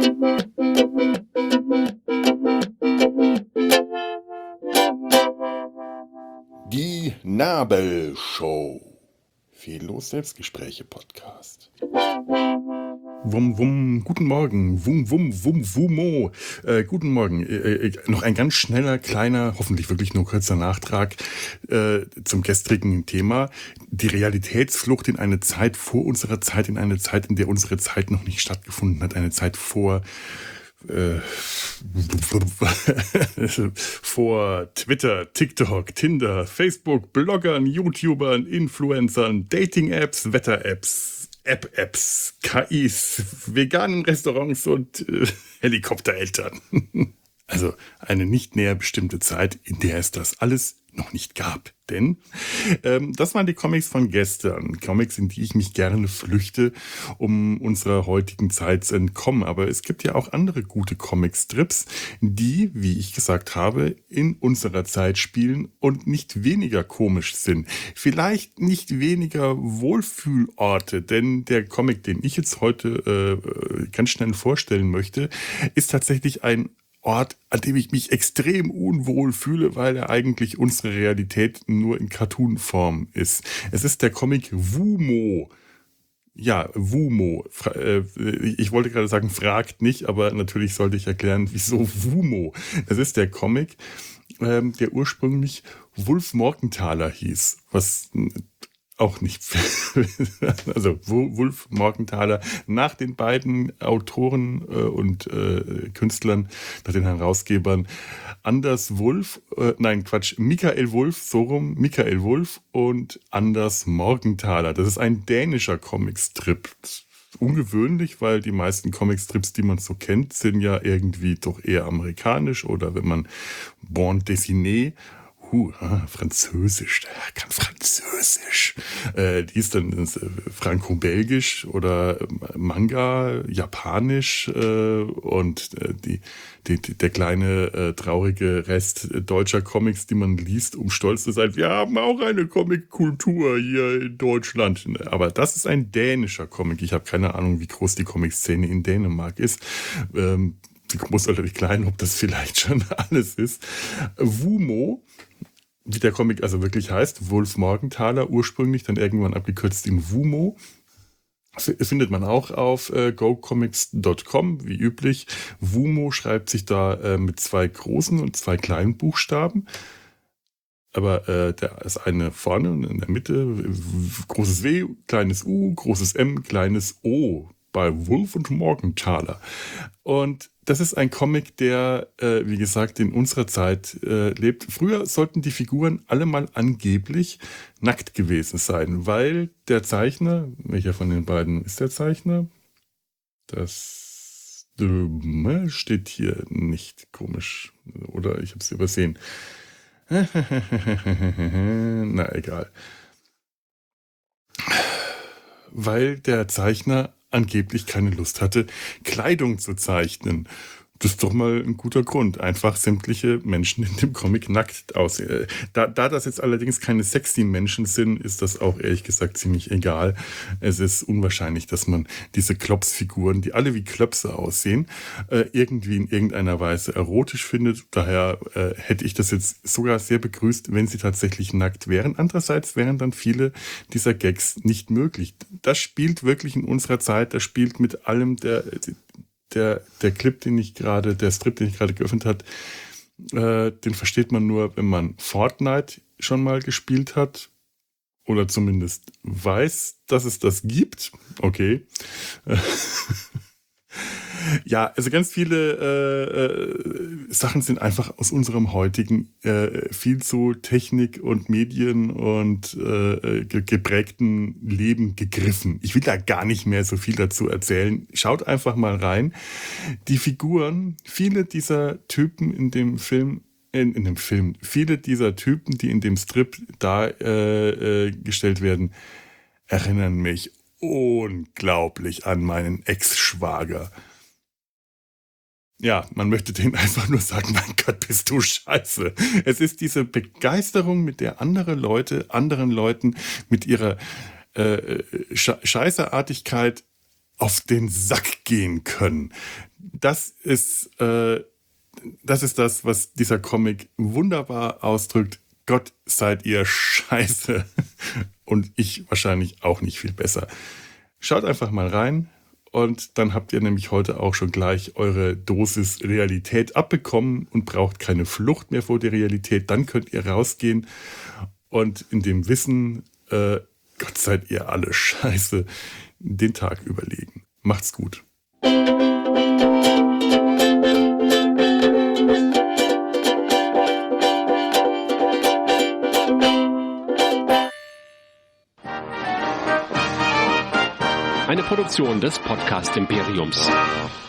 Die Nabelshow. Fehllos Selbstgespräche-Podcast. Wum, wum, guten Morgen. Wum, wum, wum, wumo. Guten Morgen. Noch ein ganz schneller, kleiner, hoffentlich wirklich nur kurzer Nachtrag zum gestrigen Thema. Die Realitätsflucht in eine Zeit vor unserer Zeit, in eine Zeit, in der unsere Zeit noch nicht stattgefunden hat. Eine Zeit vor Twitter, TikTok, Tinder, Facebook, Bloggern, YouTubern, Influencern, Dating-Apps, Wetter-Apps, App-Apps, KIs, veganen Restaurants und Helikoptereltern. Also eine nicht näher bestimmte Zeit, in der es das alles noch nicht gab. Denn das waren die Comics von gestern. Comics, in die ich mich gerne flüchte, um unserer heutigen Zeit zu entkommen. Aber es gibt ja auch andere gute Comicstrips, die, wie ich gesagt habe, in unserer Zeit spielen und nicht weniger komisch sind. Vielleicht nicht weniger Wohlfühlorte, denn der Comic, den ich jetzt heute ganz schnell vorstellen möchte, ist tatsächlich ein Ort, an dem ich mich extrem unwohl fühle, weil er eigentlich unsere Realität nur in Cartoon-Form ist. Es ist der Comic Wumo. Ja, Wumo. Ich wollte gerade sagen, fragt nicht, aber natürlich sollte ich erklären, wieso Wumo. Es ist der Comic, der ursprünglich Wulf Morgenthaler hieß, was auch nicht, also Wulf Morgenthaler, nach den beiden Autoren und Künstlern, nach den Herausgebern Anders Wulf, Michael Wulf und Anders Morgenthaler. Das ist ein dänischer Comicstrip. Ungewöhnlich, weil die meisten Comicstrips, die man so kennt, sind ja irgendwie doch eher amerikanisch oder wenn man Bande dessinée, Französisch, der kann Französisch. Die ist dann franco-belgisch oder Manga, japanisch und der kleine traurige Rest deutscher Comics, die man liest, um stolz zu sein. Wir haben auch eine Comic-Kultur hier in Deutschland. Aber das ist ein dänischer Comic. Ich habe keine Ahnung, wie groß die Comic-Szene in Dänemark ist. Groß oder klein, ob das vielleicht schon alles ist. Wumo, wie der Comic also wirklich heißt, Wulf Morgenthaler, ursprünglich dann irgendwann abgekürzt in Wumo. Findet man auch auf gocomics.com, wie üblich. Wumo schreibt sich da mit 2 großen und 2 kleinen Buchstaben. Aber der ist eine vorne und in der Mitte großes W, kleines U, großes M, kleines O bei Wulf und Morgenthaler. Und das ist ein Comic, der, wie gesagt, in unserer Zeit lebt. Früher sollten die Figuren alle mal angeblich nackt gewesen sein, weil der Zeichner, welcher von den beiden ist der Zeichner? Das steht hier nicht, komisch. Oder ich habe es übersehen. Na, egal. Weil der Zeichner angeblich keine Lust hatte, Kleidung zu zeichnen. Das ist doch mal ein guter Grund. Einfach sämtliche Menschen in dem Comic nackt aussehen. Da das jetzt allerdings keine sexy Menschen sind, ist das auch ehrlich gesagt ziemlich egal. Es ist unwahrscheinlich, dass man diese Klopsfiguren, die alle wie Klöpse aussehen, irgendwie in irgendeiner Weise erotisch findet. Daher hätte ich das jetzt sogar sehr begrüßt, wenn sie tatsächlich nackt wären. Andererseits wären dann viele dieser Gags nicht möglich. Das spielt wirklich in unserer Zeit. Das spielt mit allem der Strip, den ich gerade geöffnet hat, den versteht man nur, wenn man Fortnite schon mal gespielt hat oder zumindest weiß, dass es das gibt. Okay. Ja, also ganz viele Sachen sind einfach aus unserem heutigen viel zu Technik und Medien und geprägten Leben gegriffen. Ich will da gar nicht mehr so viel dazu erzählen. Schaut einfach mal rein. Die Figuren, viele dieser Typen in dem Film, viele dieser Typen, die in dem Strip dargestellt werden, erinnern mich unglaublich an meinen Ex-Schwager. Ja, man möchte denen einfach nur sagen, mein Gott, bist du scheiße. Es ist diese Begeisterung, mit der anderen Leuten mit ihrer Scheißerartigkeit auf den Sack gehen können. Das ist das, was dieser Comic wunderbar ausdrückt. Gott, seid ihr scheiße. Und ich wahrscheinlich auch nicht viel besser. Schaut einfach mal rein und dann habt ihr nämlich heute auch schon gleich eure Dosis Realität abbekommen und braucht keine Flucht mehr vor der Realität. Dann könnt ihr rausgehen und in dem Wissen, Gott, seid ihr alle scheiße, den Tag überlegen. Macht's gut. Eine Produktion des Podcast Imperiums.